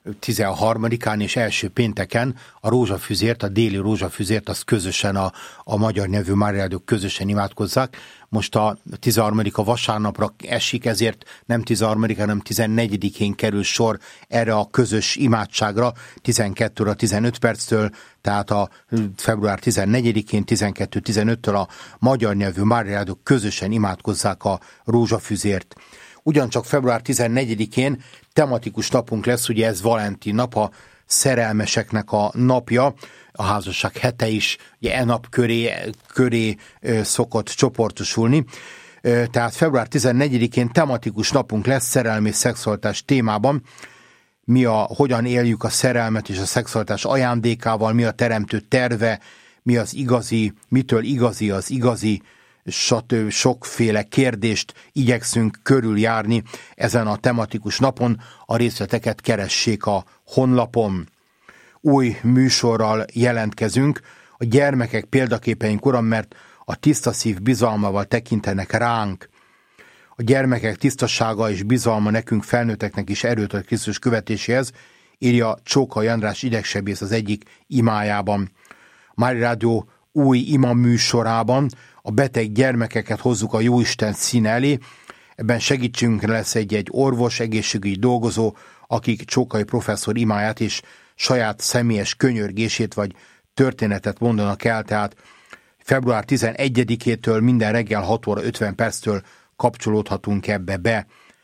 13-án és első pénteken a rózsafüzért, a déli rózsafüzért, azt közösen a magyar nyelvű Mária Rádiók közösen imádkozzák. Most a 13. a vasárnapra esik, ezért nem 13., hanem 14-én kerül sor erre a közös imádságra 12 óra 15 perctől, tehát a február 14-én 12-15-től a magyar nyelvű Mária Rádiók közösen imádkozzák a rózsafüzért. Ugyancsak február 14-én tematikus napunk lesz, ugye ez Valentin nap, a szerelmeseknek a napja, a házasság hete is ugye nap köré szokott csoportosulni. Tehát február 14-én tematikus napunk lesz szerelmi és szexualitás témában. Hogyan éljük a szerelmet és a szexualitás ajándékával, mi a teremtő terve, mi az igazi, mitől igazi az igazi, stb. Sokféle kérdést igyekszünk körüljárni ezen a tematikus napon. A részleteket keressék a honlapon. Új műsorral jelentkezünk. A gyermekek példaképeink, Uram, mert a tiszta szív bizalmával tekintenek ránk. A gyermekek tisztasága és bizalma nekünk felnőtteknek is erőt ad Krisztus követéséhez, írja Csókai András idegsebész az egyik imájában. Mária Rádió új ima műsorában a beteg gyermekeket hozzuk a Jóisten színe elé. Ebben segítségünkre lesz egy orvos, egészségügyi dolgozó, akik Csókai professzor imáját és saját személyes könyörgését vagy történetet mondanak el, tehát február 11-től minden reggel 6 óra 50 perctől kapcsolódhatunk ebbe be.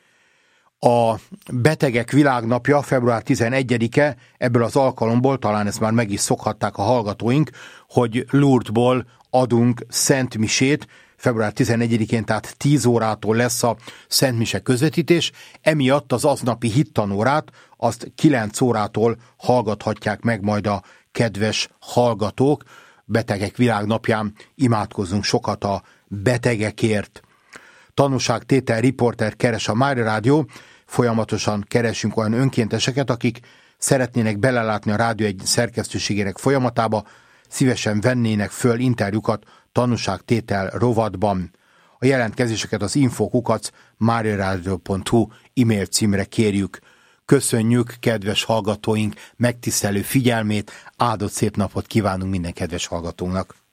A Betegek Világnapja február 11-e, ebből az alkalomból, talán ezt már meg is szokhatták a hallgatóink, hogy Lourdesból adunk szentmisét, február 11-én, tehát 10 órától lesz a szentmise közvetítés, emiatt az aznapi hittanórát, azt 9 órától hallgathatják meg majd a kedves hallgatók. Betegek Világnapján imádkozzunk sokat a betegekért. Tanúságtétel riporter keres a Mária Rádió, folyamatosan keresünk olyan önkénteseket, akik szeretnének belelátni a rádió egy szerkesztőségének folyamatába, szívesen vennének föl interjúkat tanúságtétel rovatban. A jelentkezéseket az info@mariaradio.hu e-mail címre kérjük. Köszönjük kedves hallgatóink megtisztelő figyelmét, áldott szép napot kívánunk minden kedves hallgatónak!